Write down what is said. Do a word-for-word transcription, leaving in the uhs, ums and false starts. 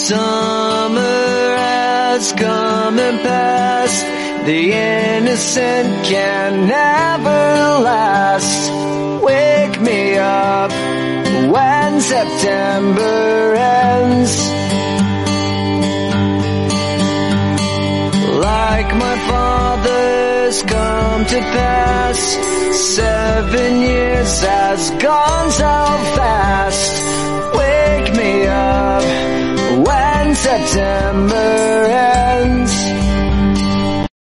Summer has come and passed. The innocent can never last. Wake me up when September ends. Like my father's come to pass, seven years has gone so fast. Wake me up when September ends.